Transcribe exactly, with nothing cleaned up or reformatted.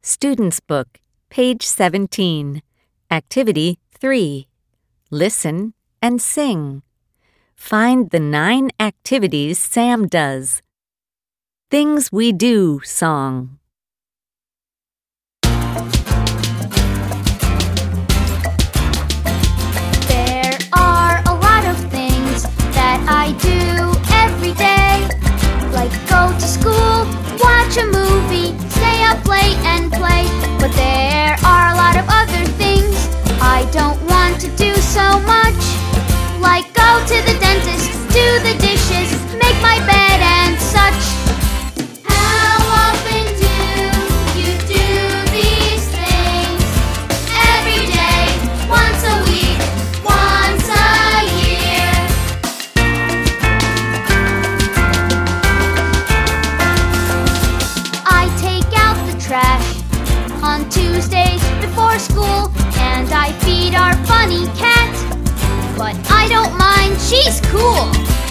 Student's Book, page seventeen. Activity three. Listen and sing. Find the nine activities Sam does. Things We Do song. There are a lot of things that I do every day, like go to school, watch a movie, stay up late and play. But there are a lot of other things I don't want to do so much, like go to the dentist, do the dishes, make my bed and such. How often do you do these things? Every day, once a week, once a year. I take out the trash on Tuesdays before school, and I feed our funny cat. But I don't mind, she's cool.